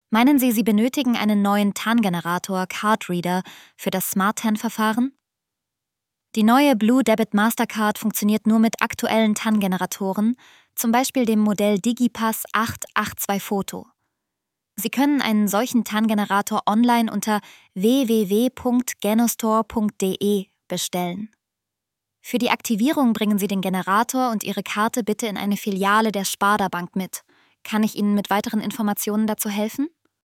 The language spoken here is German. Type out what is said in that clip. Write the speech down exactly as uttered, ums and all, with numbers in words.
Meinen Sie, Sie benötigen einen neuen T A N-Generator Cardreader für das Smart T A N-Verfahren? Die neue Blue Debit Mastercard funktioniert nur mit aktuellen T A N-Generatoren, zum Beispiel dem Modell Digipass acht acht zwei Photo. Sie können einen solchen T A N-Generator online unter w w w punkt genostore punkt d e bestellen. Für die Aktivierung bringen Sie den Generator und Ihre Karte bitte in eine Filiale der Sparda Bank mit. Kann ich Ihnen mit weiteren Informationen dazu helfen?